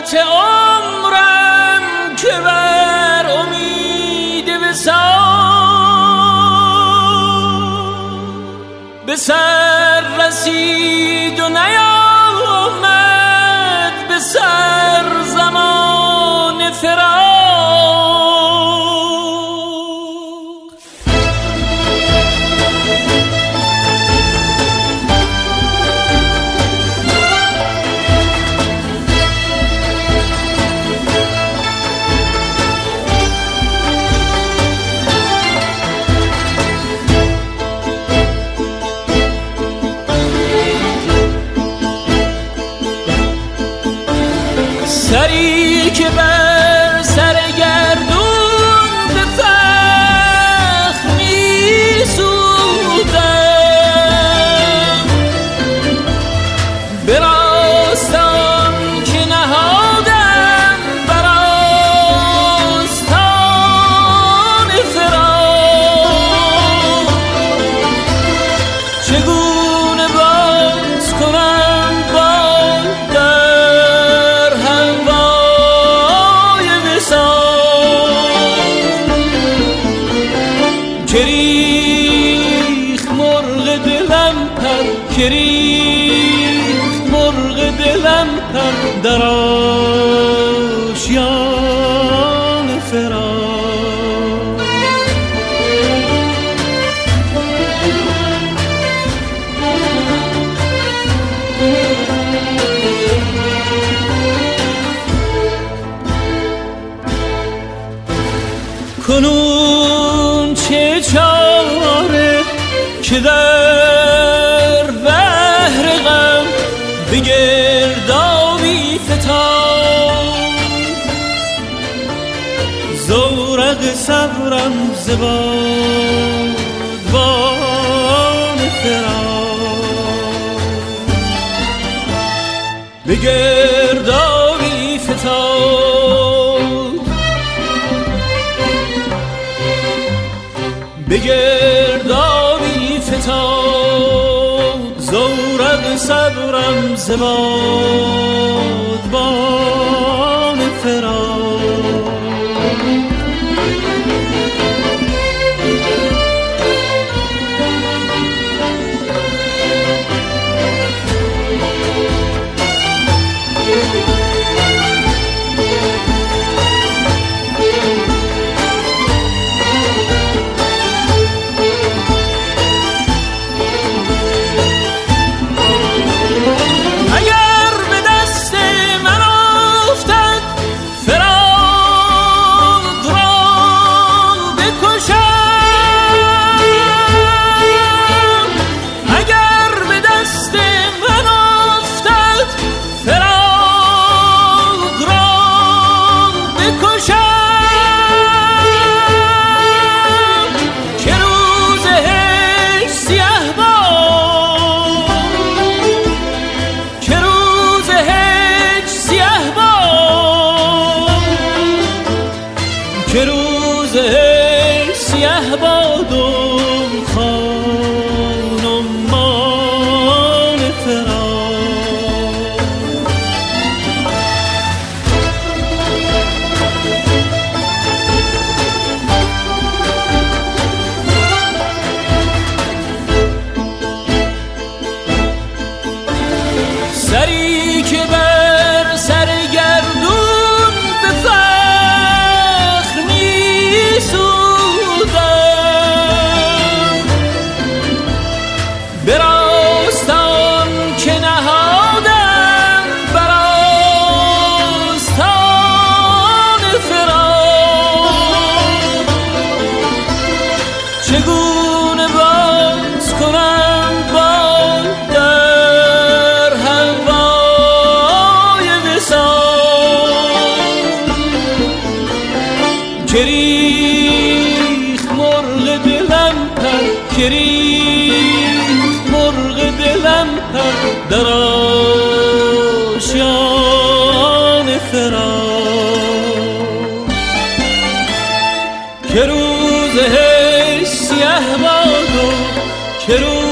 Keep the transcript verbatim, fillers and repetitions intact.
مدت عمرم که بر امید وصال به سر رسید و نیامد به سر زمان فراق. سری که بر سر گردون به فخر می سودم، به راستان که نهادم بر آستان فراق. چگونه باز کنم بال در هوای وصال. کریخت مرغ دلم پر، کریخت مرغ دلم پر در آشیان فراق. کنون چه چاره که در بحر غم به گردابی فتاد، زورق صبرم ز بادبان فراق. به گردابی فتاد، به گردابی فتاد، زورق صبرم ز بادبان فراق. که روز سیه باد و خانمان فراق. سری که بر سر گردون به فخر می سودم، به راستان که نهادم بر آستان فراق. چگونه باز کنم بال در هوای وصال. کریخت مرغ دلم پر، کریخت مرغ دلم پر در آشیان فراق. که روز سیه باد و که روز